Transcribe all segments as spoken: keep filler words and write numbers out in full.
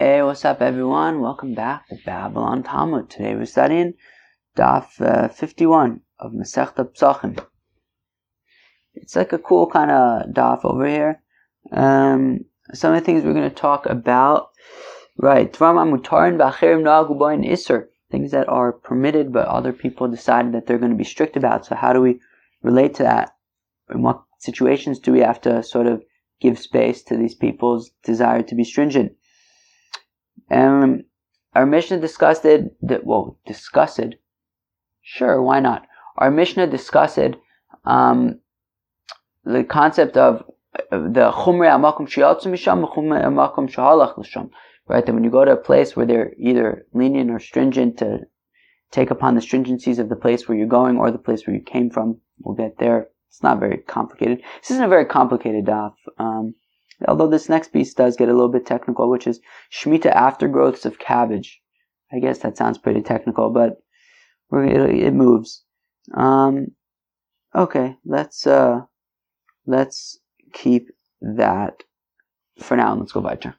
Hey, what's up everyone? Welcome back to Babylon Talmud. Today we're studying Daf uh, fifty-one of Masechta Psachim. It's like a cool kind of Daf over here. Um, some of the things we're going to talk about, right, things that are permitted but other people decided that they're going to be strict about. So how do we relate to that? In what situations do we have to sort of give space to these people's desire to be stringent? Um, our Mishnah discussed it, well, discussed, sure, why not? Our Mishnah discussed um, the concept of the chumrei hamakom sheyatzu misham, chumrei hamakom shehalach l'sham, right? That when you go to a place where they're either lenient or stringent, to take upon the stringencies of the place where you're going or the place where you came from. We'll get there. It's not very complicated. This isn't a very complicated daf. Um, Although this next piece does get a little bit technical, which is Shemitah aftergrowths of cabbage. I guess that sounds pretty technical, but it, it moves. Um, okay, let's uh, let's keep that for now. Let's go weiter.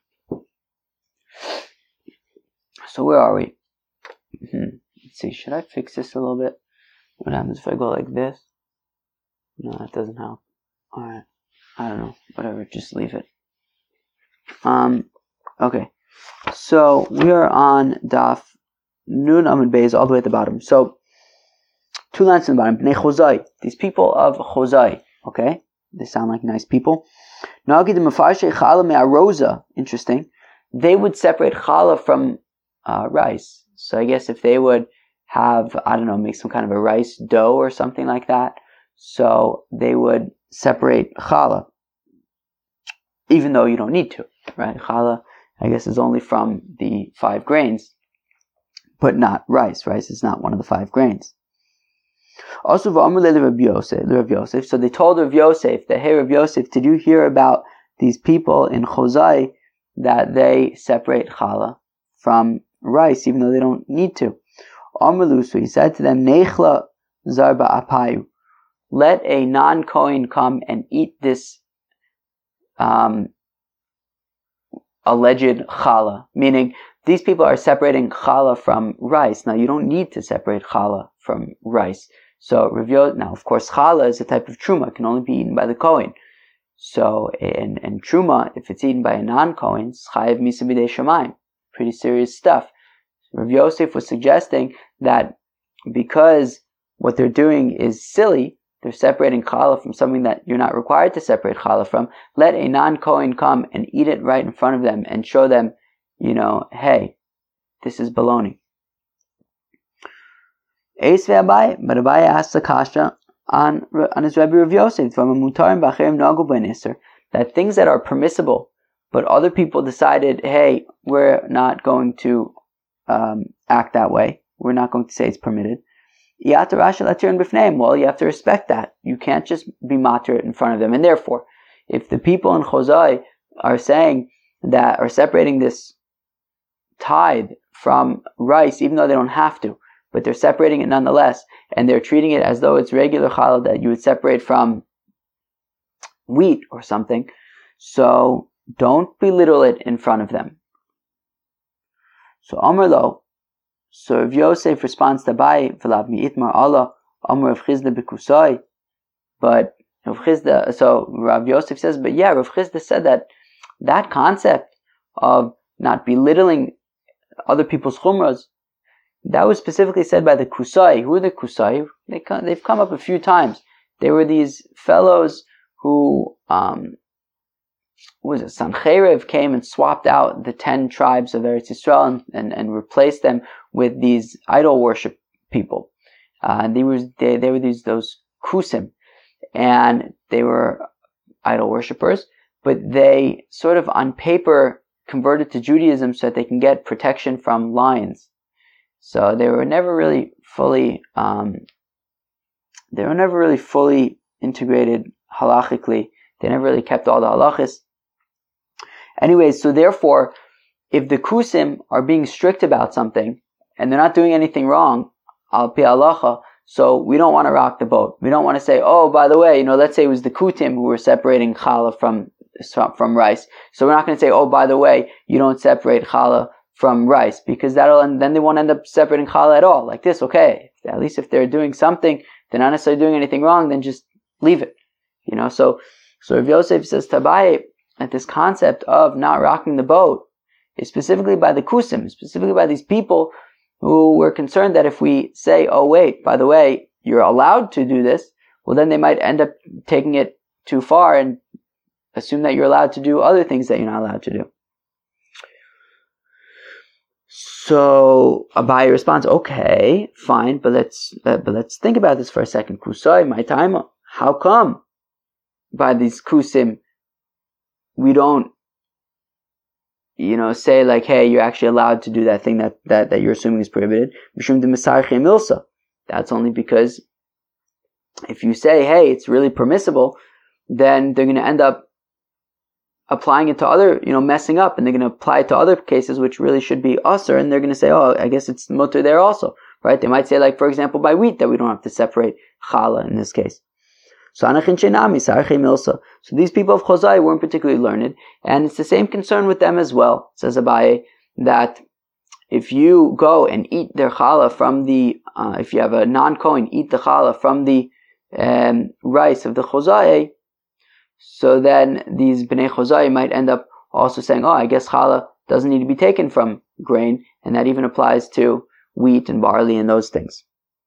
So where are we? Hmm. Let's see. Should I fix this a little bit? What happens if I go like this? No, that doesn't help. All right. I don't know. Whatever. Just leave it. Um, okay, so we are on Daf Nun Amud Beis all the way at the bottom. So, two lines in the bottom. Bnei Chozai, these people of Chozai, okay? They sound like nice people. Nagi de Mefarshe Chala Me'aroza, interesting. They would separate Chala from uh, rice. So I guess if they would have, I don't know, make some kind of a rice dough or something like that, so they would separate Chala, even though you don't need to. Right, challah, I guess, is only from the five grains, but not rice. Rice is not one of the five grains. Also, Rav Yosef. So they told Rav Yosef that, hey, Rav Yosef, did you hear about these people in Chozai that they separate challah from rice, even though they don't need to? So he said to them, Nechla zarba apayu. Let a non-Kohen come and eat this um, alleged challah, meaning these people are separating challah from rice. Now you don't need to separate challah from rice. So Rav, now of course challah is a type of truma, it can only be eaten by the Kohen. So and and truma, if it's eaten by a non-Kohen, it's chayev misa b'dei shamayim, pretty serious stuff. Rav Yosef was suggesting that because what they're doing is silly, they're separating challah from something that you're not required to separate challah from. Let a non-Kohen come and eat it right in front of them and show them, you know, hey, this is baloney. Eis ve'abai, but Abai asked the kasha on, on his Rebbe Rav Yosef, that things that are permissible, but other people decided, hey, we're not going to um, act that way. We're not going to say it's permitted. Well, you have to respect that. You can't just be matir in front of them. And therefore, if the people in Chozai are saying that, are separating this tithe from rice, even though they don't have to, but they're separating it nonetheless, and they're treating it as though it's regular challah that you would separate from wheat or something, so don't belittle it in front of them. So Amar Lo, so Rav Yosef responds to Abai, V'lav mi'itmar Allah, Amar Rav Chizda b'kusai. But Rav Chizda, so Rav Yosef says, but yeah, Rav Chizda said that that concept of not belittling other people's chumras, that was specifically said by the Kusai. Who are the Kusai? They come, they've come up a few times. They were these fellows who, um, what was it, Sancheiriv came and swapped out the ten tribes of Eretz Yisrael and, and, and replaced them with these idol worship people. Uh, and they were, they, they were these, those Kusim. And they were idol worshippers, but they sort of on paper converted to Judaism so that they can get protection from lions. So they were never really fully, um, they were never really fully integrated halachically. They never really kept all the halachas. Anyways, so therefore, if the Kusim are being strict about something, and they're not doing anything wrong, al pi halacha, so we don't want to rock the boat. We don't want to say, oh, by the way, you know, let's say it was the Kutim who were separating challah from from rice. So we're not going to say, oh, by the way, you don't separate challah from rice, because that'll, and then they won't end up separating challah at all. Like this, okay, at least if they're doing something, they're not necessarily doing anything wrong, then just leave it. You know, so, so Rav Yosef says to Abaye that this concept of not rocking the boat is specifically by the Kusim, specifically by these people who were concerned that if we say, oh wait, by the way, you're allowed to do this, well then they might end up taking it too far and assume that you're allowed to do other things that you're not allowed to do. So Abaye responds, okay, fine, but let's uh, but let's think about this for a second. Kusai, my time, how come by these kusim we don't, you know, say like, hey, you're actually allowed to do that thing that that, that you're assuming is prohibited? That's only because if you say, hey, it's really permissible, then they're going to end up applying it to other, you know, messing up, and they're going to apply it to other cases which really should be usher, and they're going to say, oh, I guess it's mutter there also, right? They might say, like, for example, by wheat, that we don't have to separate challah in this case. So so these people of Chozai weren't particularly learned, and it's the same concern with them as well, says Abaye, that if you go and eat their challah from the, uh, if you have a non-Kohen eat the challah from the um, rice of the Chozai, so then these Bnei Chozai might end up also saying, oh, I guess challah doesn't need to be taken from grain, and that even applies to wheat and barley and those things.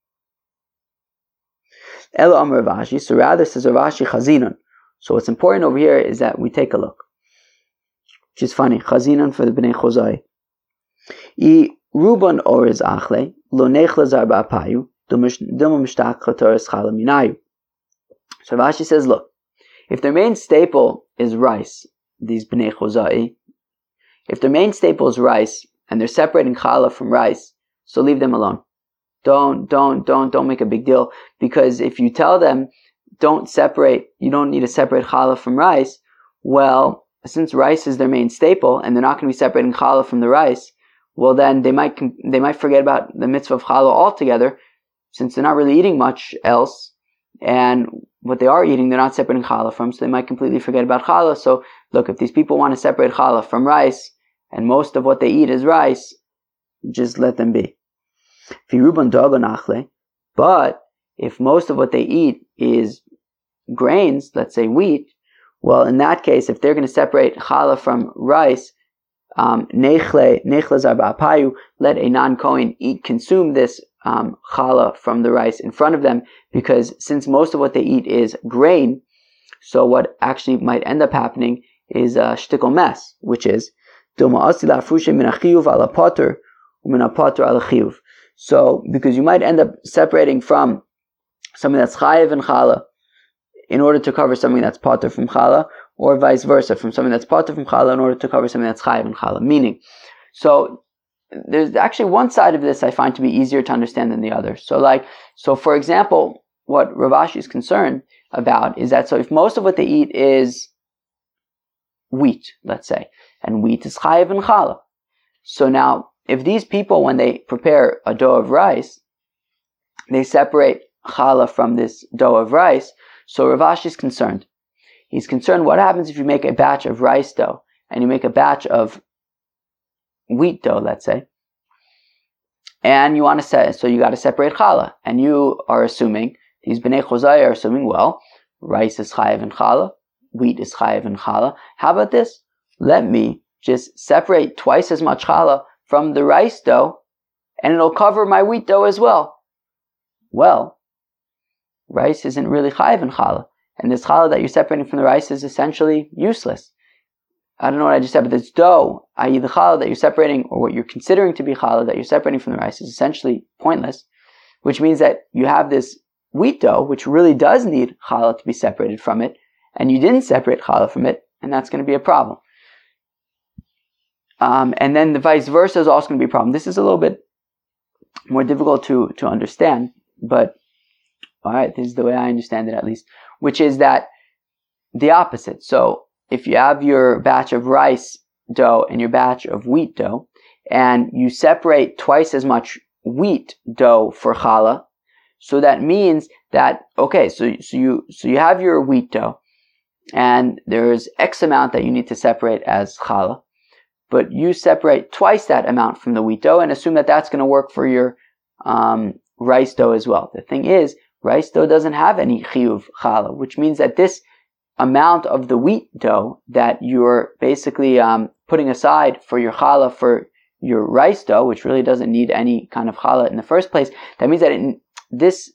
Elo Amar Rav Ashi, so rather says Rav Ashi Chazinon. So what's important over here is that we take a look, which is funny, Chazinon for the Bnei Chozai. I Ruban Oriz Achle, Lo Nechla Zarba Apayu, Dilma Mishtak Chotoris Chala Minayu. So Rav Ashi says, look, if their main staple is rice, these Bnei Chozai, if their main staple is rice, and they're separating challah from rice, so leave them alone. Don't, don't, don't, don't make a big deal, because if you tell them, don't separate, you don't need to separate challah from rice, well, since rice is their main staple, and they're not going to be separating challah from the rice, well then they might, they might forget about the mitzvah of challah altogether, since they're not really eating much else, and what they are eating, they're not separating challah from, so they might completely forget about challah. So, look, if these people want to separate challah from rice, and most of what they eat is rice, just let them be. But if most of what they eat is grains, let's say wheat, well, in that case, if they're going to separate challah from rice, um, nechle, nechle zarba apayu, let a non-Kohen eat, consume this um, challah from the rice in front of them, because since most of what they eat is grain, so what actually might end up happening is a shtickle mess, which is so, because you might end up separating from something that's chayiv and challah in order to cover something that's pater from challah, or vice versa, from something that's pater from challah in order to cover something that's chayiv and challah. Meaning, so there's actually one side of this I find to be easier to understand than the other. So, like, so for example, what Rav Ashi is concerned about is that, so if most of what they eat is wheat, let's say, and wheat is chayiv and challah, so now, if these people, when they prepare a dough of rice, they separate challah from this dough of rice, so Rav Ashi is concerned. He's concerned what happens if you make a batch of rice dough, and you make a batch of wheat dough, let's say, and you want to say, so you got to separate challah, and you are assuming, these Bnei Chozai are assuming, well, rice is chayiv and challah, wheat is chayiv and challah. How about this? Let me just separate twice as much challah from the rice dough, and it'll cover my wheat dough as well. Well, rice isn't really chayiv and challah, and this challah that you're separating from the rice is essentially useless. I don't know what I just said, but this dough, that is the challah that you're separating, or what you're considering to be challah that you're separating from the rice, is essentially pointless, which means that you have this wheat dough, which really does need challah to be separated from it, and you didn't separate challah from it, and that's going to be a problem. Um, and then the vice versa is also going to be a problem. This is a little bit more difficult to, to understand, but alright, this is the way I understand it at least, which is that the opposite. So, if you have your batch of rice dough and your batch of wheat dough, and you separate twice as much wheat dough for challah, so that means that, okay, so, so you, so you have your wheat dough, and there's X amount that you need to separate as challah, but you separate twice that amount from the wheat dough and assume that that's going to work for your um, rice dough as well. The thing is, rice dough doesn't have any chiyuv challah, which means that this amount of the wheat dough that you're basically um, putting aside for your challah for your rice dough, which really doesn't need any kind of challah in the first place, that means that in this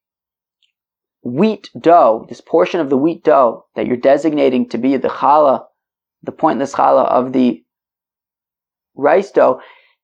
wheat dough, this portion of the wheat dough that you're designating to be the challah, the pointless challah of the rice dough,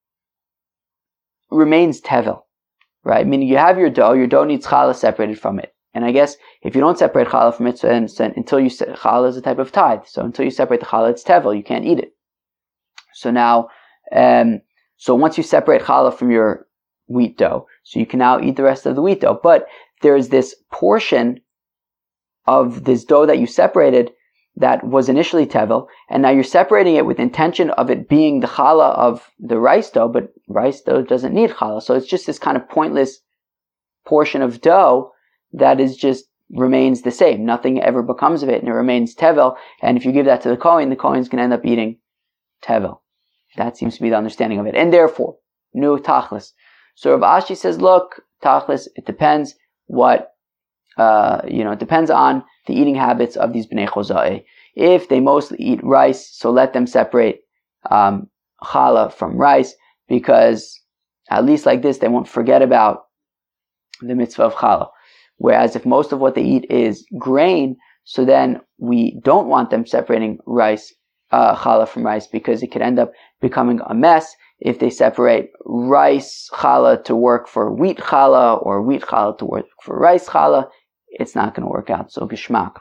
remains tevel, right? Meaning you have your dough, your dough needs challah separated from it. And I guess if you don't separate challah from it, so then, so until you, challah is a type of tithe, so until you separate the challah, it's tevel, you can't eat it. So now, um, so once you separate challah from your wheat dough, so you can now eat the rest of the wheat dough. But there's this portion of this dough that you separated that was initially tevel, and now you're separating it with intention of it being the challah of the rice dough, but rice dough doesn't need challah. So it's just this kind of pointless portion of dough that is just remains the same. Nothing ever becomes of it, and it remains tevel. And if you give that to the Kohen, the Kohen's going to end up eating tevel. That seems to be the understanding of it. And therefore, no tachlis. So Rav Ashi says, look, tachlis, it depends what, uh, you know, it depends on the eating habits of these bnei chozai. If they mostly eat rice, so let them separate um, challah from rice, because at least like this, they won't forget about the mitzvah of challah. Whereas if most of what they eat is grain, so then we don't want them separating rice, uh, challah from rice, because it could end up becoming a mess if they separate rice challah to work for wheat challah or wheat challah to work for rice challah. It's not going to work out. So geshmak.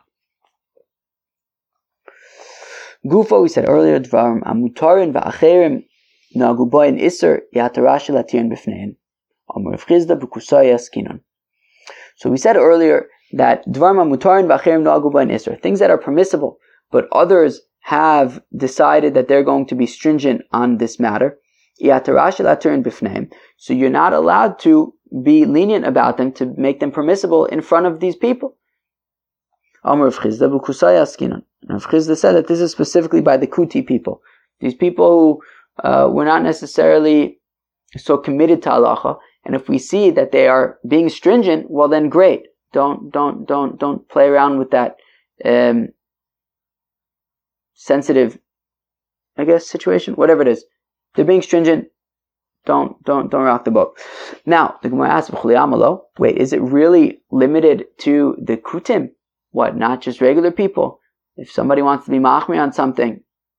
Gufo, we said earlier, dvarim amutarin va'acherim nagu boyin iser yatarash latirin b'fnein. Amar Rav Chizda b'kusaya skinon. So we said earlier that dvarim amutarin va'acherim nagu boyin iser, things that are permissible, but others have decided that they're going to be stringent on this matter. So you're not allowed to be lenient about them, to make them permissible in front of these people. Amar Rav Chizda b'kusaya. Rav Chizda said that this is specifically by the Kuti people. These people who uh, were not necessarily so committed to halacha, and if we see that they are being stringent, well then great. Don't don't don't don't play around with that um, sensitive, I guess, situation, whatever it is. They're being stringent. Don't, don't, don't rock the boat. Now, the Gemara asks, wait, is it really limited to the kutim? What, not just regular people? If somebody wants to be machmir on something,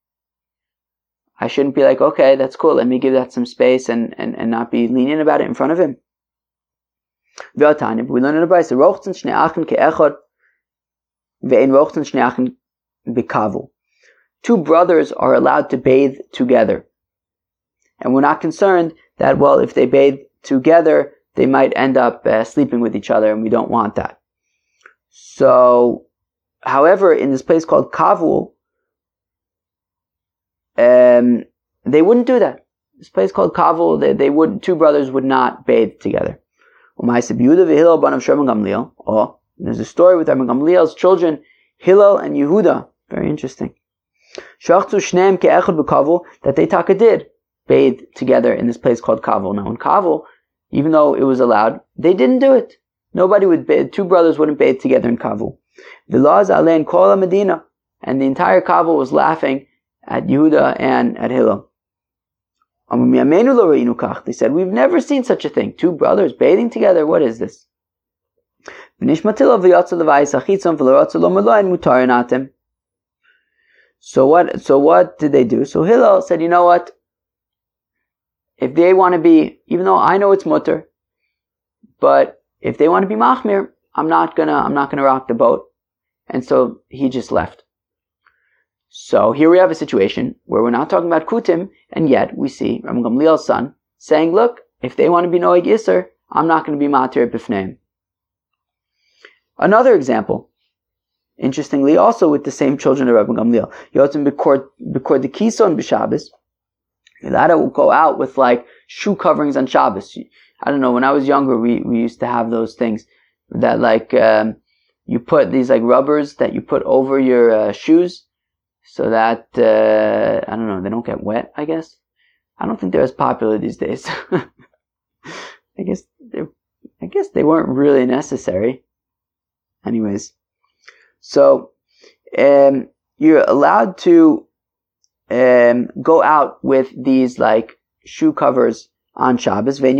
I shouldn't be like, okay, that's cool, let me give that some space and, and, and not be lenient about it in front of him. We learn in the Brayso, rochtzen shnei achin ke'echad, ve'en rochtzen shnei achin bekavu. Two brothers are allowed to bathe together. And we're not concerned that, well, if they bathe together, they might end up uh, sleeping with each other, and we don't want that. So, however, in this place called Kavul, um, they wouldn't do that. This place called Kavul, they, they would, two brothers would not bathe together. Oh, there's a story with Rabbi Gamliel's children, Hillel and Yehuda. Very interesting. That they taka did bathe together in this place called Kavul. Now in Kavul, even though it was allowed, they didn't do it. Nobody would bathe, two brothers wouldn't bathe together in Kavul. Vilaz alein kol Medina, and the entire Kavul was laughing at Yehuda and at Hillel. They said, we've never seen such a thing. Two brothers bathing together, what is this? So what, so what did they do? So Hillel said, you know what? If they want to be, even though I know it's mutter, but if they want to be machmir, I'm not gonna, I'm not gonna rock the boat. And so he just left. So here we have a situation where we're not talking about kutim, and yet we see Rabbi Gamliel's son saying, look, if they want to be noeg iser, I'm not going to be matir b'fneim. Another example, interestingly, also with the same children of Rabbi Gamliel, yotzim b'kor the kison b'Shabbos. Elada will go out with like shoe coverings on Shabbos. I don't know, when I was younger, we, we used to have those things that like, um, you put these like rubbers that you put over your uh, shoes so that, uh, I don't know, they don't get wet, I guess. I don't think they're as popular these days. I guess they're, I guess they weren't really necessary. Anyways. So, um, you're allowed to, um, go out with these like shoe covers on Shabbos. But in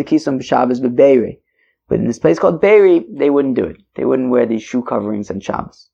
this place called Beiri, they wouldn't do it. They wouldn't wear these shoe coverings on Shabbos.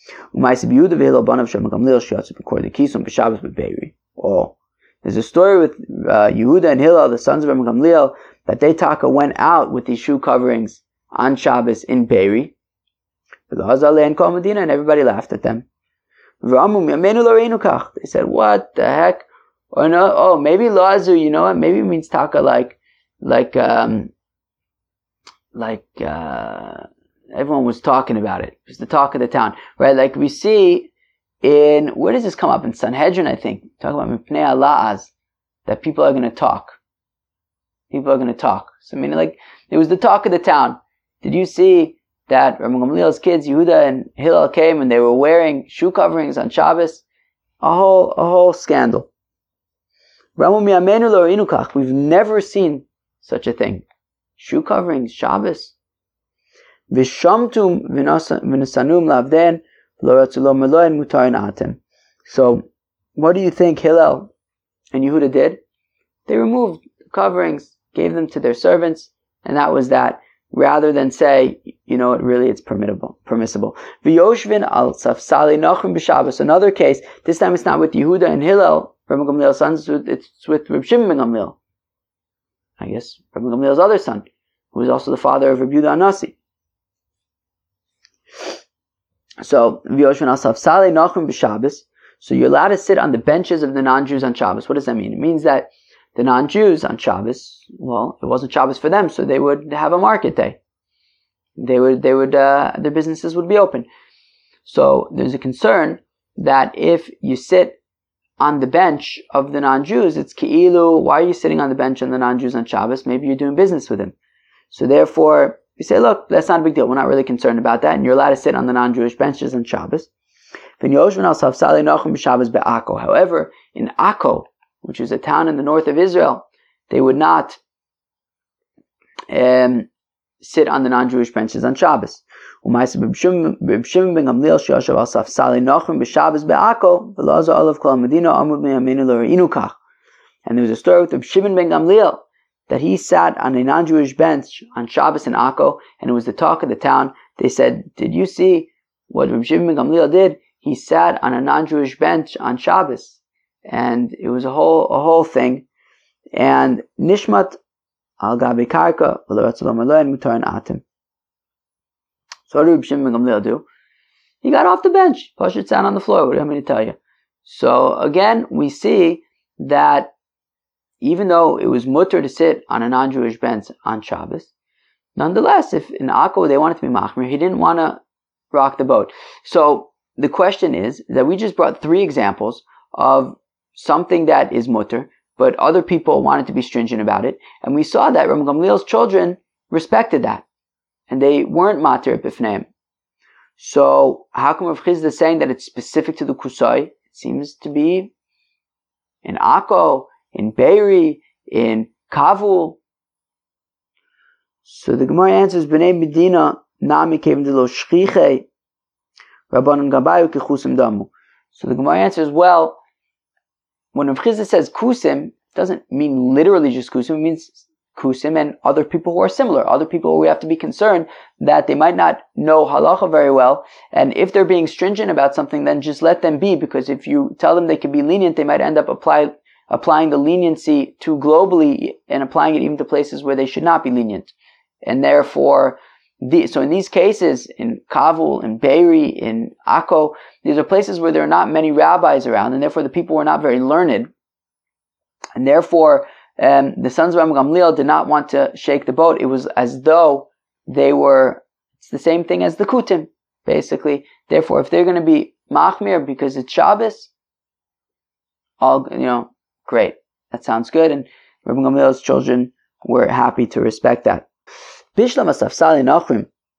Oh, there's a story with uh, Yehuda and Hillel, the sons of Rabbi Gamliel, that they taka went out with these shoe coverings on Shabbos in Beiri. And everybody laughed at them. They said, what the heck? Or no, oh, maybe Lazu, you know what? Maybe it means taka like, like, um, like, uh, everyone was talking about it. It was the talk of the town, right? Like we see in, where does this come up? In Sanhedrin, I think. Talk about Mipnei Ala'az, that people are going to talk. People are going to talk. So I mean, like, it was the talk of the town. Did you see that Rabbi Gamliel's kids, Yehuda and Hillel, came and they were wearing shoe coverings on Shabbos? A whole, a whole scandal. We've never seen such a thing. Shoe coverings, Shabbos. So, what do you think Hillel and Yehuda did? They removed coverings, gave them to their servants, and that was that. Rather than say, you know, it really it's permissible. Permissible. Another case. This time it's not with Yehuda and Hillel, Rabbi Gamliel's sons. It's with Reb Shimon ben Gamliel. I guess Rabbi Gamliel's other son, who was also the father of Reb Yehuda Anasi. So, so you're allowed to sit on the benches of the non-Jews on Shabbos. What does that mean? It means that the non-Jews on Shabbos, well, it wasn't Shabbos for them, so they would have a market day. They would, they would, uh, their businesses would be open. So there's a concern that if you sit on the bench of the non-Jews, it's ki'ilu, why are you sitting on the bench of the non-Jews on Shabbos? Maybe you're doing business with them. So therefore, you say, look, that's not a big deal. We're not really concerned about that. And you're allowed to sit on the non-Jewish benches on Shabbos. However, in Akko, which is a town in the north of Israel, they would not um, sit on the non-Jewish benches on Shabbos. And there was a story with Reb Shimon ben Gamliel, that he sat on a non-Jewish bench on Shabbos in Akko, and it was the talk of the town. They said, did you see what Reb Shimon ben Gamliel did? He sat on a non-Jewish bench on Shabbos. And it was a whole, a whole thing. And Nishmat al gabi karka, mutar atim. So what did Reb Shimon ben Gamliel do? He got off the bench. Pashut sat on the floor. What do you want me to tell you? So again, we see that even though it was mutter to sit on a non-Jewish bench on Shabbos, nonetheless, if in Akko they wanted to be machmir, he didn't want to rock the boat. So the question is that we just brought three examples of something that is mutter, but other people wanted to be stringent about it, and we saw that Rabbi Gamliel's children respected that, and they weren't matir b'fneim. So how come Rav Chisda is saying that it's specific to the Kusai? It seems to be in Akko, in Beiri, in Kavul. So the Gemara answers, B'nai Medina nami kevim de lo shchiche rabbanon gabayu kechusim damu. So the Gemara answers, well, when Rav Chisda says kusim, it doesn't mean literally just kusim, it means kusim and other people who are similar, other people who we have to be concerned that they might not know halacha very well, and if they're being stringent about something, then just let them be, because if you tell them they can be lenient, they might end up apply, applying the leniency too globally and applying it even to places where they should not be lenient. And therefore, the, so in these cases, in Kavul, in Beiri, in Akko, these are places where there are not many rabbis around, and therefore the people were not very learned. And therefore, um, the sons of Rabbi Gamliel did not want to shake the boat. It was as though they were, it's the same thing as the Kutim, basically. Therefore, if they're going to be Machmir because it's Shabbos, all, you know, great. That sounds good. And Rabbi Gamliel's children were happy to respect that. Bishlam asafsali nachrim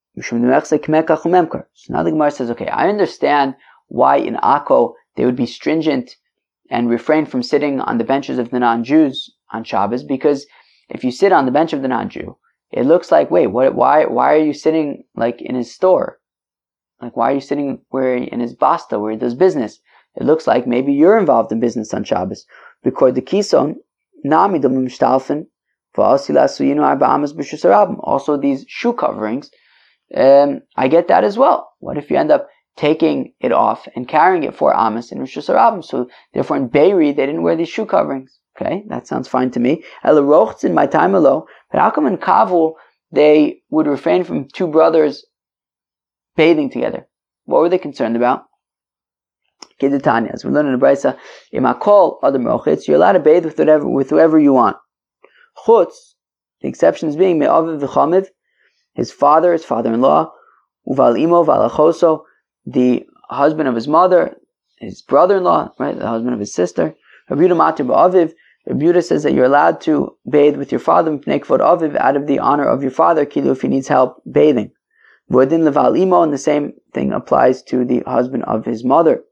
So now the Gemara says, okay, I understand why in Akko they would be stringent and refrain from sitting on the benches of the non-Jews on Shabbos, because if you sit on the bench of the non-Jew, it looks like, wait, what? Why? Why are you sitting like in his store? Like, why are you sitting where in his basta where he does business? It looks like maybe you're involved in business on Shabbos. Because the kison nami dum mishtalfen va'asila suyinu arba amas b'shusarabim. Also, these shoe coverings, um, I get that as well. What if you end up taking it off and carrying it for amas in Rosh Hashanah? So therefore, in Beiri they didn't wear these shoe coverings. Okay, that sounds fine to me. Ela rochts in my time alone, but how come in Kavul they would refrain from two brothers bathing together? What were they concerned about? Kedetanya, as we learn in the Brisa, imakol adam rochitz, you're allowed to bathe with whatever with whoever you want. Chutz, the exception is being me'aviv v'chamiv, his father, his father-in-law, uval imo v'alachoso, the husband of his mother, his brother-in-law, right, the husband of his sister. Rabbi Yehuda matir ba'aviv. Rabbi Yehuda says that you're allowed to bathe with your father, mipnei kvod aviv, out of the honor of your father, kilu, if he needs help bathing. V'odin leval imo, and the same thing applies to the husband of his mother.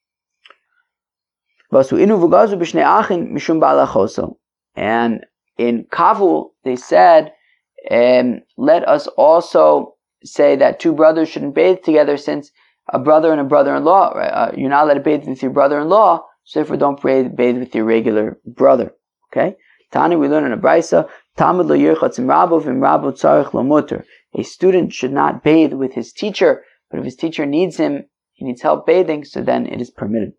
And in Kavul, they said, um, let us also say that two brothers shouldn't bathe together, since a brother and a brother-in-law, right? uh, you're not allowed to bathe with your brother-in-law, so therefore don't bathe, bathe with your regular brother. Okay? Tani, we learn in a Brisa, Talmud lo yirchatz im rabbo v'im rabbo tzarich lo muter. A student should not bathe with his teacher, but if his teacher needs him, he needs help bathing, so then it is permitted.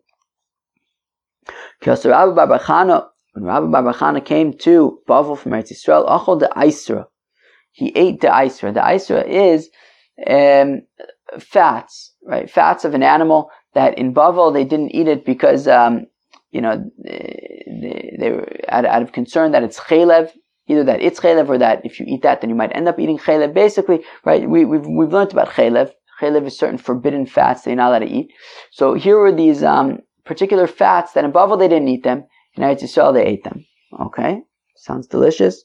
When Rabbi Bar Bar Chana came to Bavel from Eretz Yisrael, achol de Eisra, he ate the Eisra. The Eisra is um, fats, right? Fats of an animal that in Bavel they didn't eat it because um, you know they, they were out, out of concern that it's chaylev, either that it's chaylev or that if you eat that then you might end up eating chaylev. Basically, right? We, we've we've learned about chaylev. Chaylev is certain forbidden fats that you're not allowed to eat. So here were these um, particular fats that in Bavel they didn't eat them. In Eretz Yisrael they ate them. Okay, sounds delicious.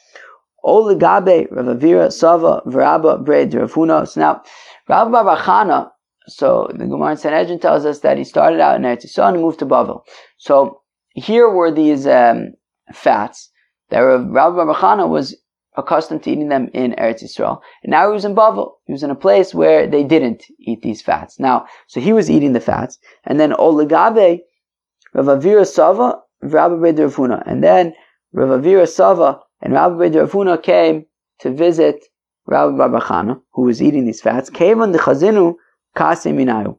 Oligabe Rav Avira Sava V'Rabba Breid Rav Huna. So now Rabbi Bar Chana, so the Gemara in Sanhedrin tells us that he started out in Eretz Yisrael and moved to Bavel. So here were these um, fats that Rabbi Bar Chana was accustomed to eating them in Eretz Yisrael, and now he was in Bavel. He was in a place where they didn't eat these fats. Now, so he was eating the fats, and then Oligabe Rav Avira Sava V'Rabba Breid Rav Huna, and then Rav Avira Sava and Rabbi Breid Rav Huna came to visit Rabbi Bar Chana, who was eating these fats. Kevan de Chazinu Kase Minayu.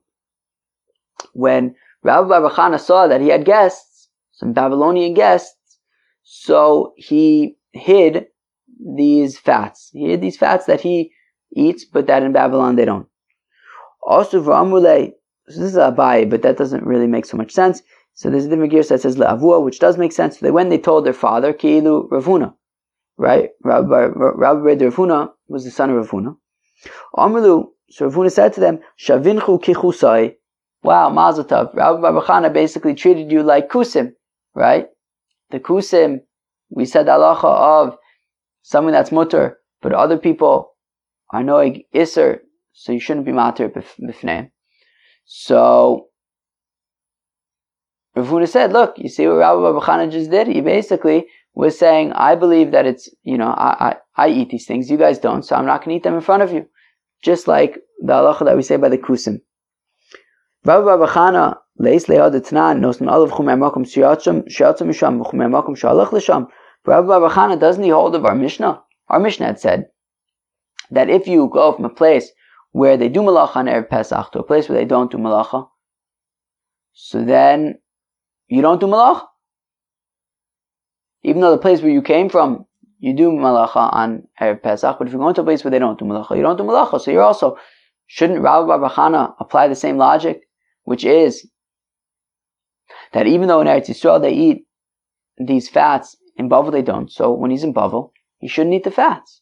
When Rabbi Bar Chana saw that he had guests, some Babylonian guests, so he hid these fats. He hid these fats that he eats, but that in Babylon they don't. Also, V'Amulei, so this is Abai, but that doesn't really make so much sense. So there's a different gear that says Le'avua, which does make sense. So they, when they told their father, Ki'ilu Rav Huna, right? Rabbi Breid Rav Huna was the son of Rav Huna. Amru, so Rav Huna said to them, Shavinchu kichusai. Wow, Mazel Tov. Rabbi Bar Chana basically treated you like kusim, right? The kusim, we said the halacha of something that's mutter, but other people are noig iser, so you shouldn't be matir b'fnei. So Rav Huna said, look, you see what Rabbi Bar Chana just did? He basically was saying, I believe that it's, you know, I, I, I eat these things, you guys don't, so I'm not going to eat them in front of you. Just like the halacha that we say by the kusim. Rabbi Bar Chana, leis le'od etnan, nosn olav chumei makom shiatzim, shiatzim misham, chumei makom shalach l'sham. Rabbi Bar Chana, doesn't he hold of our Mishnah? Our Mishnah had said that if you go from a place where they do malacha on Erev Pesach to a place where they don't do malacha, so then you don't do malacha. Even though the place where you came from, you do malacha on Erev Pesach, but if you're going to a place where they don't do malacha, you don't do malacha. So you're also, shouldn't Rabbi Bar Chana apply the same logic, which is that even though in Eretz Yisrael they eat these fats, in Bavel they don't. So when he's in Bavel, he shouldn't eat the fats.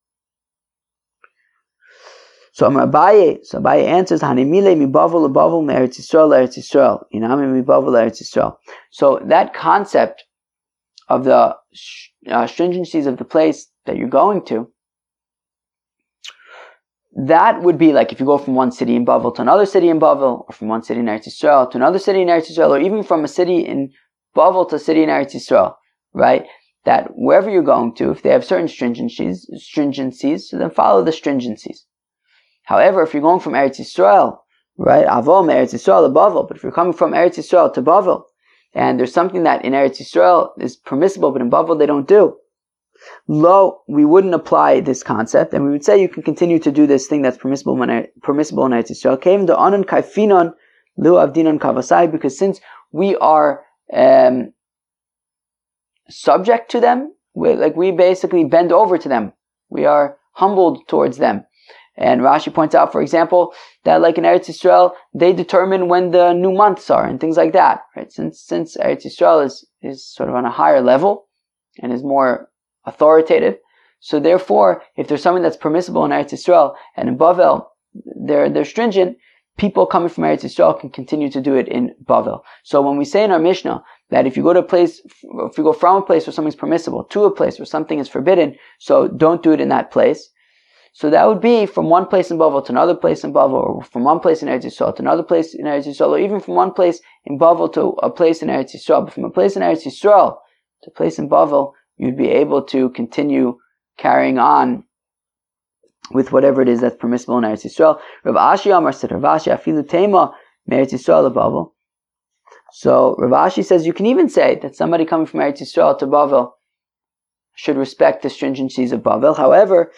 So Abaye, so Abaye answers, Hanimile mi Bavel Bavel me Eretz Yisrael Eretz Yisrael, Inami mi Bavel Eretz Yisrael. So that concept of the uh, stringencies of the place that you're going to, that would be like if you go from one city in Bavel to another city in Bavel, or from one city in Eretz Yisrael to another city in Eretz Yisrael, or even from a city in Bavel to a city in Eretz Yisrael, right? That wherever you're going to, if they have certain stringencies, stringencies, so then follow the stringencies. However, if you're going from Eretz Yisrael, right, Avom, Eretz Yisrael to Bavel, but if you're coming from Eretz Yisrael to Bavel, and there's something that in Eretz Yisrael is permissible, but in Bavel they don't do, lo, we wouldn't apply this concept, and we would say you can continue to do this thing that's permissible when permissible in Eretz Yisrael. Came the anon kaifinon lu avdinon kavasai, because since we are um, subject to them, we, like we basically bend over to them, we are humbled towards them. And Rashi points out, for example, that like in Eretz Yisrael, they determine when the new months are and things like that, right? Since since Eretz Yisrael is is sort of on a higher level and is more authoritative, so therefore, if there's something that's permissible in Eretz Yisrael and in Bavel, they're they're stringent, people coming from Eretz Yisrael can continue to do it in Bavel. So when we say in our Mishnah that if you go to a place, if you go from a place where something's permissible to a place where something is forbidden, so don't do it in that place. So that would be from one place in Bavel to another place in Bavel, or from one place in Eretz Yisrael to another place in Eretz Yisrael, or even from one place in Bavel to a place in Eretz Yisrael. But from a place in Eretz Yisrael to a place in Bavel, you'd be able to continue carrying on with whatever it is that's permissible in Eretz Yisrael. Rav Ashi Amar said, Rav Ashi afilu tema me'Eretz Yisrael to Bavel. So Rav Ashi says you can even say that somebody coming from Eretz Yisrael to Bavel should respect the stringencies of Bavel. However,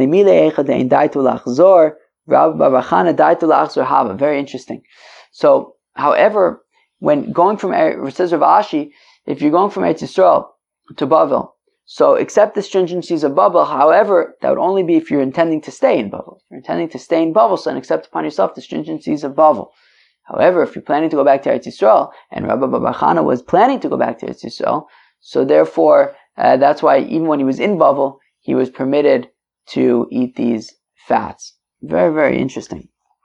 very interesting. So, however, when going from, says Rav Ashi, if you're going from Eretz Yisrael to Bavel, so accept the stringencies of Bavel. However, that would only be if you're intending to stay in Bavel. If you're intending to stay in Bavel, so then accept upon yourself the stringencies of Bavel. However, if you're planning to go back to Eretz Yisrael, and Rabbi Bar Chana was planning to go back to Eretz Yisrael, so therefore, Uh, that's why even when he was in Bavel, he was permitted to eat these fats. Very, very interesting.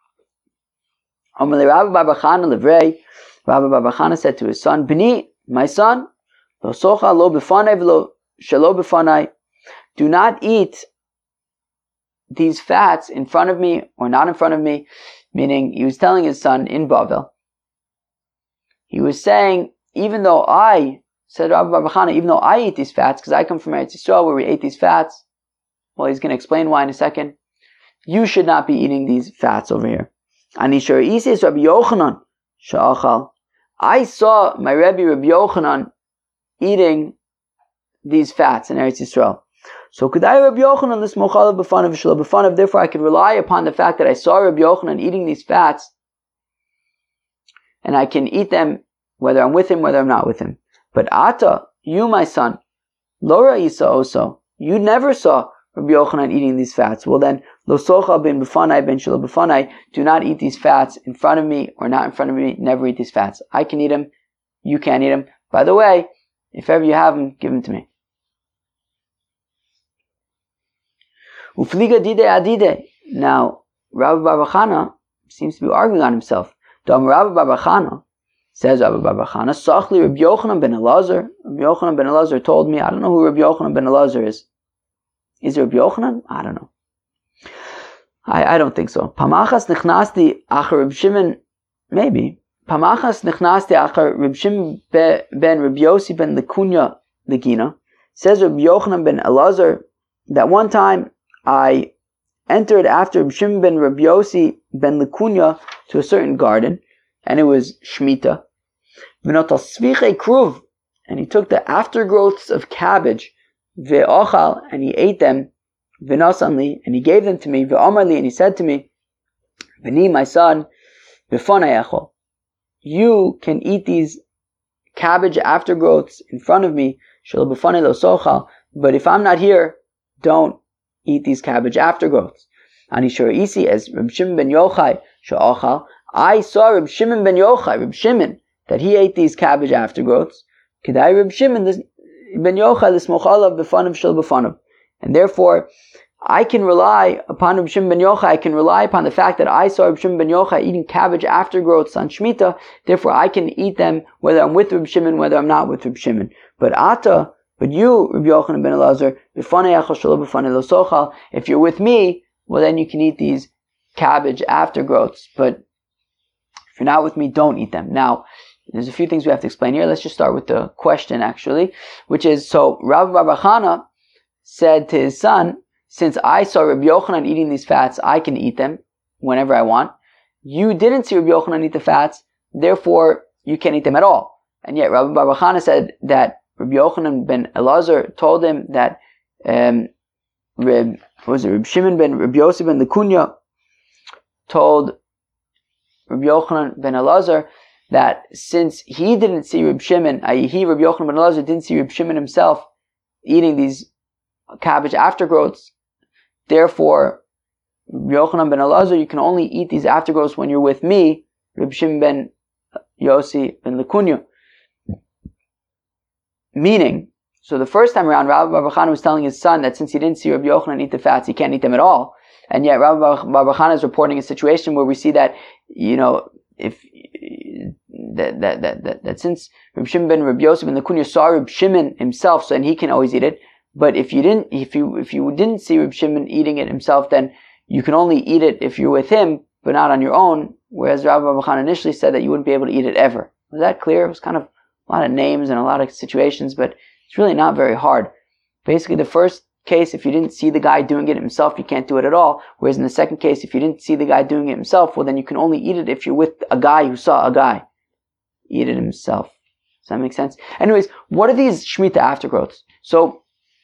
Rabbi Bar Chana said to his son, B'ni, my son, lo socha lo b'fanai v'lo shelo b'fanai. Do not eat these fats in front of me or not in front of me. Meaning, he was telling his son in Bavel, he was saying, even though I said Rabbi Bar Chana, even though I eat these fats, because I come from Eretz Yisrael where we ate these fats, well, he's going to explain why in a second, you should not be eating these fats over here. Anishar Isis Rabbi Yochanan Sha'achal. I saw my Rebbe Rabbi Yochanan eating these fats in Eretz Yisrael. So could I Rabbi Yochanan this mochalav b'fanav v'shelo b'fanav? Therefore, I could rely upon the fact that I saw Rabbi Yochanan eating these fats, and I can eat them whether I'm with him, whether I'm not with him. But Ata, you, my son, lo ra'isa oso, you never saw Rabbi Yochanan eating these fats. Well then, lo socha ben b'fanai ben shelo b'fanai, do not eat these fats in front of me or not in front of me. Never eat these fats. I can eat them, you can't eat them. By the way, if ever you have them, give them to me. Ufliga dide adide. Now, Rabbi Bar Chana seems to be arguing on himself. Dam Rabbi Bar Chana. Says Rabbi Bar Chana, Sachli Rabbi Yochanan ben Elazar. Rabbi Yochanan ben Elazar told me, I don't know who Rabbi Yochanan ben Elazar is. Is it Rabbi Yochanan? I don't know. I, I don't think so. Pamachas nechnasti achar Rabbi Shimon, maybe. Pamachas nechnasti achar Rabbi Shimon ben Rabbi Yossi ben Lekunya Legina. Says Rabbi Yochanan ben Elazar that one time I entered after Rabbi Shimon ben Rabbi Yossi ben Lekunya to a certain garden, and it was Shemitah. And he took the aftergrowths of cabbage, ve'ochal, and he ate them, ve'nasanli, and he gave them to me, ve'amarli, and he said to me, V'ni, my son, b'fanai echol, you can eat these cabbage aftergrowths in front of me, shelo b'fanai lo sochal, but if I'm not here, don't eat these cabbage aftergrowths. Ani shor isi, as Reb Shimon ben Yochai, she'ochal, I saw Reb Shimon ben Yochai, Reb Shimon, that he ate these cabbage aftergrowths. Kedai Reb Shimon ben Yochai l'smochalav b'fanav shel b'fanav. And therefore, I can rely upon Reb Shimon ben Yochai, I can rely upon the fact that I saw Reb Shimon ben Yochai eating cabbage aftergrowths on Shemitah, therefore I can eat them whether I'm with Reb Shimon, whether I'm not with Reb Shimon. But Ata, but you, Reb Yochanan ben Elazar, b'fanei echol shelo b'fanei lo sochal, if you're with me, well then you can eat these cabbage aftergrowths. But if you're not with me, don't eat them. Now, there's a few things we have to explain here. Let's just start with the question, actually, which is, so Rav Bar Chana said to his son, since I saw Rabbi Yochanan eating these fats, I can eat them whenever I want. You didn't see Rabbi Yochanan eat the fats, therefore you can't eat them at all. And yet Rabbi Bar Chana said that Rabbi Yochanan ben Elazar told him that um, Reb, what was it, Reb Shimon ben Reb Yossi ben Lekunya told Rabbi Yochanan ben Elazar that since he didn't see Reb Shimon, that is, he, Rabbi Yochanan ben Elazar, didn't see Reb Shimon himself eating these cabbage aftergrowths, therefore, Rabbi Yochanan ben Elazar, you can only eat these aftergrowths when you're with me, Reb Shimon ben Yossi ben Lekunya. Meaning, so the first time around, Rabbi Bar Chana was telling his son that since he didn't see Rabbi Yochanan eat the fats, he can't eat them at all. And yet Rabbi Bar Chana is reporting a situation where we see that, you know, if that that that that, that since Reb Shimon ben Reb Yosef ben Lekunya saw Reb Shimon himself, so and he can always eat it. But if you didn't, if you if you didn't see Reb Shimon eating it himself, then you can only eat it if you're with him, but not on your own. Whereas Rabbi Bar Chana initially said that you wouldn't be able to eat it ever. Was that clear? It was kind of a lot of names and a lot of situations, but it's really not very hard. Basically, the first case, if you didn't see the guy doing it himself, you can't do it at all. Whereas in the second case, if you didn't see the guy doing it himself, well then you can only eat it if you're with a guy who saw a guy eat it himself. Does that make sense? Anyways, what are these Shemitah aftergrowths? So,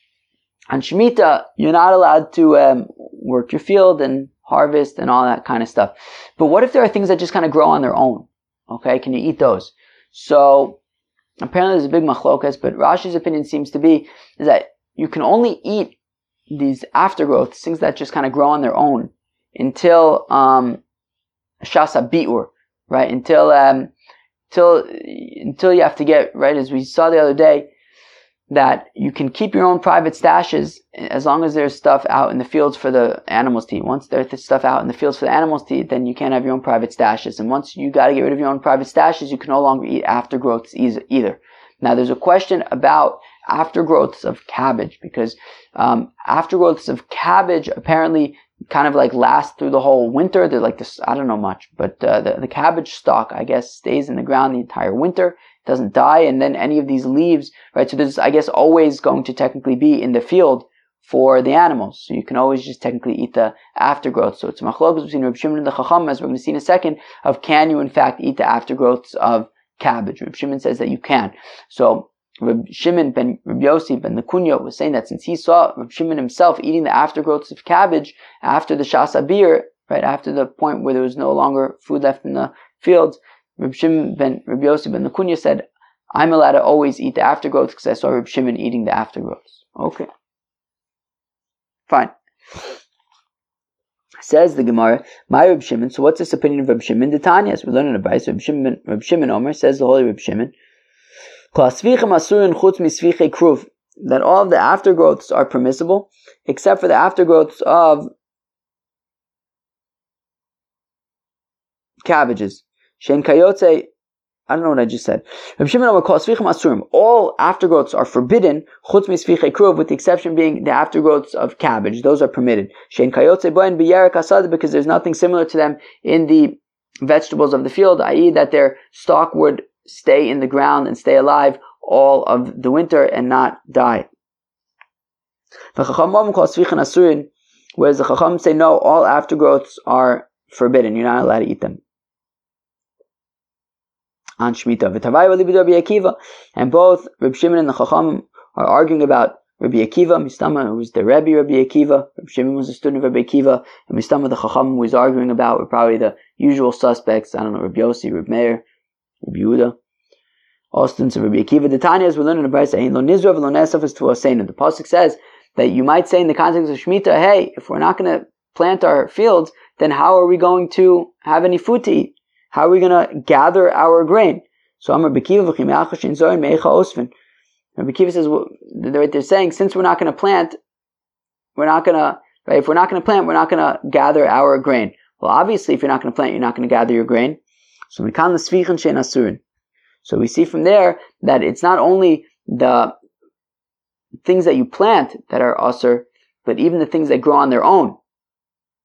on Shemitah, you're not allowed to um, work your field and harvest and all that kind of stuff. But what if there are things that just kind of grow on their own? Okay, can you eat those? So, apparently there's a big machlokas, but Rashi's opinion seems to be is that you can only eat these aftergrowths, things that just kind of grow on their own, until um, Shasa Bi'ur, right? Until um, until until you have to get, right, as we saw the other day, that you can keep your own private stashes as long as there's stuff out in the fields for the animals to eat. Once there's stuff out in the fields for the animals to eat, then you can't have your own private stashes. And once you got to get rid of your own private stashes, you can no longer eat aftergrowths either. Now, there's a question about aftergrowths of cabbage, because um, aftergrowths of cabbage apparently kind of like last through the whole winter. They're like this, I don't know much, but uh, the, the cabbage stalk, I guess, stays in the ground the entire winter, doesn't die, and then any of these leaves, right, so there's, I guess, always going to technically be in the field for the animals, so you can always just technically eat the aftergrowth. So it's a machlokes between Reb Shimon and the Chacham, as we're going to see in a second, of can you in fact eat the aftergrowths of cabbage. Reb Shimon says that you can. So Reb Shimon ben Reb Yossi ben Lekunya was saying that since he saw Reb Shimon himself eating the aftergrowths of cabbage after the Shasa Bir, right, after the point where there was no longer food left in the fields, Reb Shimon ben Reb Yossi ben Lekunya said, I'm allowed to always eat the aftergrowths because I saw Reb Shimon eating the aftergrowths. Okay. Fine. Says the Gemara, my Reb Shimon, so what's this opinion of Reb Shimon? The Tanya, as we learn in the Bais, Reb Shimon, Reb Shimon Omer, says the holy Reb Shimon, that all of the aftergrowths are permissible, except for the aftergrowths of cabbages. Shein kayotze, I don't know what I just said. Reb Shimon Omer calls svichim asurim. All aftergrowths are forbidden, chutz misvichei kruv, with the exception being the aftergrowths of cabbage. Those are permitted. Shein kayotze boen b'yerek asad, because there's nothing similar to them in the vegetables of the field, that is that their stalk would stay in the ground and stay alive all of the winter and not die. Whereas the Chacham say no, all aftergrowths are forbidden. You're not allowed to eat them. On Shemitah, and both Reb Shimon and the Chacham are arguing about Rabbi Akiva, Mistama, who was the Rebbe Rabbi Akiva. Reb Shimon was a student of Rabbi Akiva, and Mistama, the Chacham, was arguing about were probably the usual suspects. I don't know, Rabbi Yossi, Reb Meir, Rabbi Yehuda, all students of Rabbi Akiva. The Tanya, as we learn in the Brayso, Ein lo nizrav lo nesaf is to aseinu. The pasuk says that you might say in the context of Shemitah, hey, if we're not going to plant our fields, then how are we going to have any food to eat? How are we going to gather our grain? So Amar Bekiva v'chim yachashin zoyin me'echa osfen. Rabbi Akiva says, well, they're, they're saying, since we're not going to plant, we're not going to, right, if we're not going to plant, we're not going to gather our grain. Well, obviously, if you're not going to plant, you're not going to gather your grain. So we can l'svichen she'en asurin. So we see from there that it's not only the things that you plant that are asur, but even the things that grow on their own.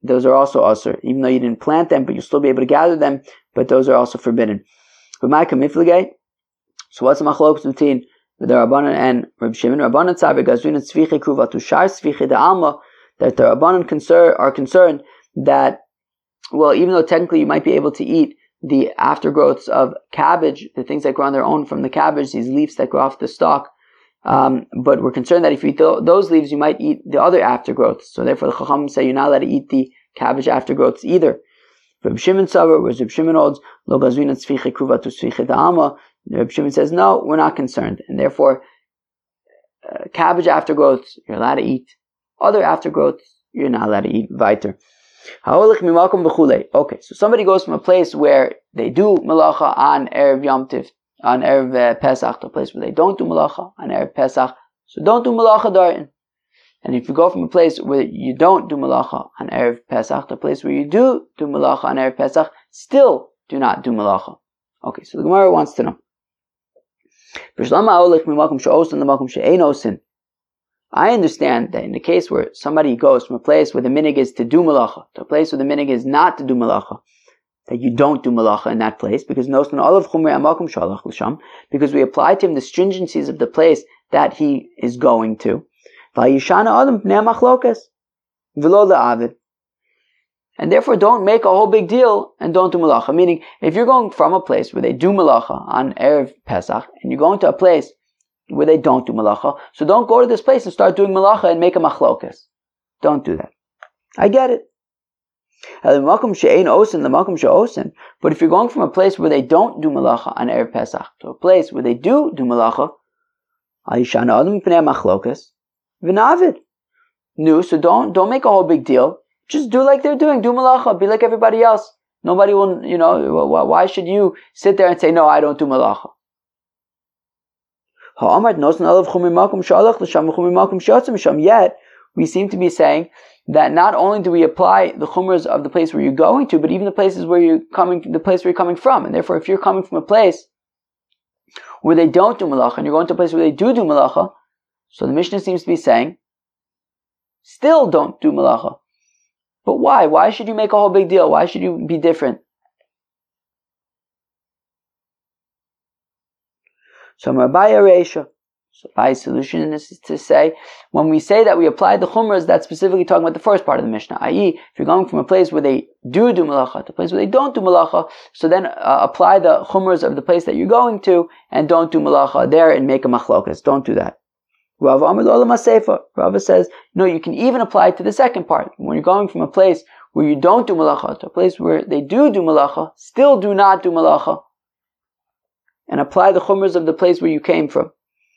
those are also asur. Even though you didn't plant them, but you'll still be able to gather them, but those are also forbidden. So what's the machlokes between the Rabbanan and Reb Shimon? Rabbanan tzar v'gazvin tzvichi kruva tu shar tzvichi de'alma, that the Rabbanan concern, are concerned that, well, even though technically you might be able to eat the aftergrowths of cabbage, the things that grow on their own from the cabbage, these leaves that grow off the stalk, um, but we're concerned that if you eat th- those leaves, you might eat the other aftergrowths. So therefore the Chacham say you're not allowed to eat the cabbage aftergrowths either. Reb Shimon Savar, whereas Reb Shimon holds, Lo gazvin tzvichi kruva tu tzvichi da'alma, Reb Shimon says, no, we're not concerned. And therefore, uh, cabbage aftergrowths, you're allowed to eat. Other aftergrowths, you're not allowed to eat. Weiter. Okay, so somebody goes from a place where they do malacha on Erev Yom Tiv, on Erev uh, Pesach, to a place where they don't do malacha on Erev Pesach, so don't do malacha darin. And if you go from a place where you don't do malacha on Erev Pesach to a place where you do do malacha on Erev Pesach, still do not do malacha. Okay, so the Gemara wants to know. I understand that in the case where somebody goes from a place where the minig is to do malacha to a place where the minig is not to do malacha, that you don't do malacha in that place, because because we apply to him the stringencies of the place that he is going to. And therefore don't make a whole big deal and don't do malacha. Meaning, if you're going from a place where they do malacha on Erev Pesach, and you're going to a place where they don't do malacha, so don't go to this place and start doing malacha and make a machlokas. Don't do that. I get it. But if you're going from a place where they don't do malacha on Erev Pesach to a place where they do do malacha, no, so don't don't make a whole big deal. Just do like they're doing. Do malacha. Be like everybody else. Nobody will, you know, why should you sit there and say, no, I don't do malacha? Yet, we seem to be saying that not only do we apply the chumras of the place where you're going to, but even the places where you're coming, the place where you're coming from. And therefore, if you're coming from a place where they don't do malacha, and you're going to a place where they do do malacha, so the Mishnah seems to be saying, still don't do malacha. But why? Why should you make a whole big deal? Why should you be different? So Mabaya Reisha. So Abaya's solution is to say, when we say that we apply the chumras, that's specifically talking about the first part of the Mishnah. that is, if you're going from a place where they do do malacha to a place where they don't do malacha, so then uh, apply the chumras of the place that you're going to, and don't do malacha there and make a machlokas. Don't do that. Rava Amar Lo L'Maseifa. Rava says, no, you can even apply it to the second part. When you're going from a place where you don't do malacha to a place where they do do malacha, still do not do malacha, and apply the chumras of the place where you came from.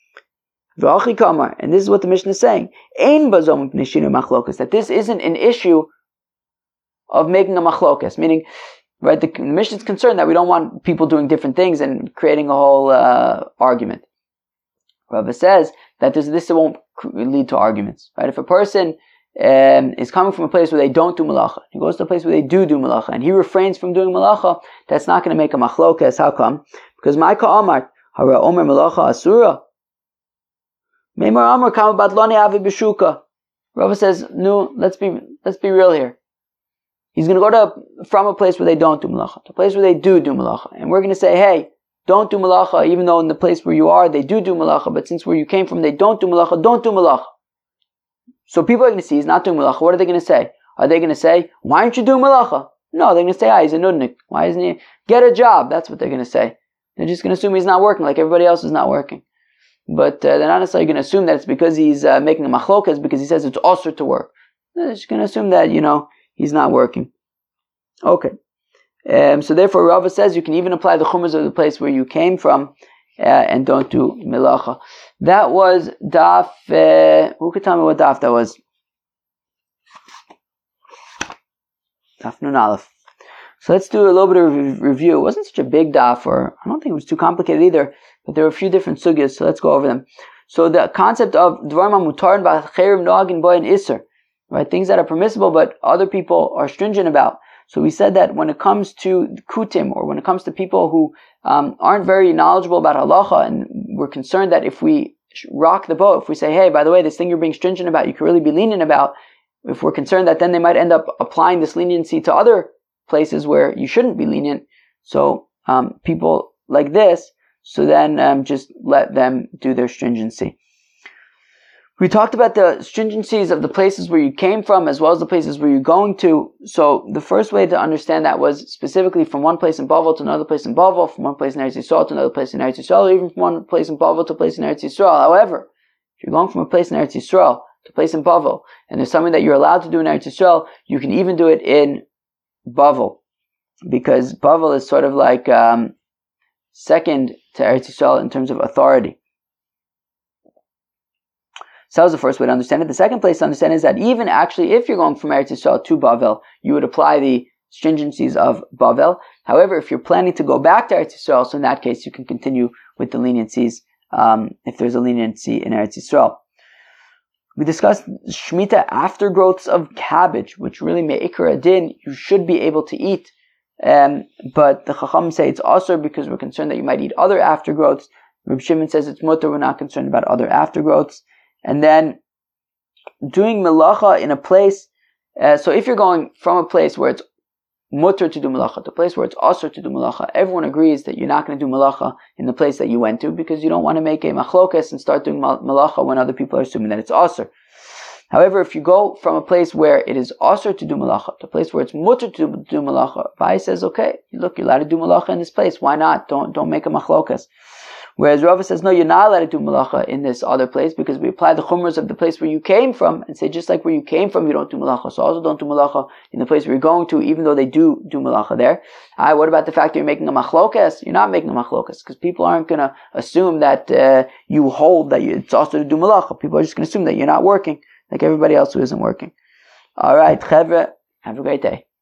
And this is what the Mishnah is saying. That this isn't an issue of making a machlokas. Meaning, right, the, the Mishnah is concerned that we don't want people doing different things and creating a whole uh, argument. Rava says that this, this won't lead to arguments. Right? If a person um, is coming from a place where they don't do malacha, he goes to a place where they do do malacha, and he refrains from doing malacha, that's not going to make a machlokas. How come? Because Maika Amar, Hara Omer Malacha Asura. Meimar Amar Kama Batlani Avi Bishuka. Rava says, no, let's be let's be real here. He's going to go to from a place where they don't do malacha to a place where they do do malacha, and we're going to say, hey, don't do malacha, even though in the place where you are they do do malacha, but since where you came from they don't do malacha, don't do malacha. So people are going to see he's not doing malacha. What are they going to say? Are they going to say, why aren't you doing malacha? No, they're going to say, ah, he's a nudnik. Why isn't he? Get a job. That's what they're going to say. They're just going to assume he's not working like everybody else is not working. But uh, they're not necessarily going to assume that it's because he's uh, making a machlokas, because he says it's also to work. They're just going to assume that, you know, he's not working. Okay. Um, so therefore Rava says you can even apply the chumras of the place where you came from uh, and don't do melacha. That was daf, uh, who could tell me what daf that was? Daf Nun Aleph. So let's do a little bit of a review. It wasn't such a big daf, or I don't think it was too complicated either, but there were a few different sugyas, so let's go over them. So the concept of dvarim hamutar v'cherim noagin bo and iser, right? Things that are permissible but other people are stringent about. So we said that when it comes to kutim, or when it comes to people who um, aren't very knowledgeable about halacha, and we're concerned that if we rock the boat, if we say, hey, by the way, this thing you're being stringent about, you can really be lenient about, if we're concerned that then they might end up applying this leniency to other places where you shouldn't be lenient, so um, people like this, so then um, just let them do their stringency. We talked about the stringencies of the places where you came from as well as the places where you're going to. So the first way to understand that was specifically from one place in Bavel to another place in Bavel, from one place in Eretz Yisrael to another place in Eretz Yisrael, or even from one place in Bavel to a place in Eretz Yisrael. However, if you're going from a place in Eretz Yisrael to a place in Bavel, and there's something that you're allowed to do in Eretz Yisrael, you can even do it in Bavel, because Bavel is sort of like um, second to Eretz Yisrael in terms of authority. So that was the first way to understand it. The second place to understand is that even actually if you're going from Eretz Yisrael to Bavel, you would apply the stringencies of Bavel. However, if you're planning to go back to Eretz Yisrael, so in that case you can continue with the leniencies um, if there's a leniency in Eretz Yisrael. We discussed Shemitah aftergrowths of cabbage, which really me'ikar adin, you should be able to eat. Um, but the Chacham say it's also because we're concerned that you might eat other aftergrowths. Reb Shimon says it's mutter, we're not concerned about other aftergrowths. And then doing melacha in a place, uh, so if you're going from a place where it's mutter to do melacha to a place where it's asur to do melacha, everyone agrees that you're not going to do melacha in the place that you went to because you don't want to make a machlokas and start doing melacha when other people are assuming that it's asur. However, if you go from a place where it is asur to do melacha to a place where it's mutter to do, do melacha, Bai says, okay, look, you're allowed to do melacha in this place. Why not? Don't don't make a machlokas. Whereas Rava says, no, you're not allowed to do malacha in this other place because we apply the chumras of the place where you came from and say just like where you came from, you don't do malacha. So also don't do malacha in the place where you're going to, even though they do do malacha there. Ah, what about the fact that you're making a machlokas? You're not making a machlokas because people aren't going to assume that uh, you hold that you, it's also to do malacha. People are just going to assume that you're not working like everybody else who isn't working. All right, chevre, have a great day.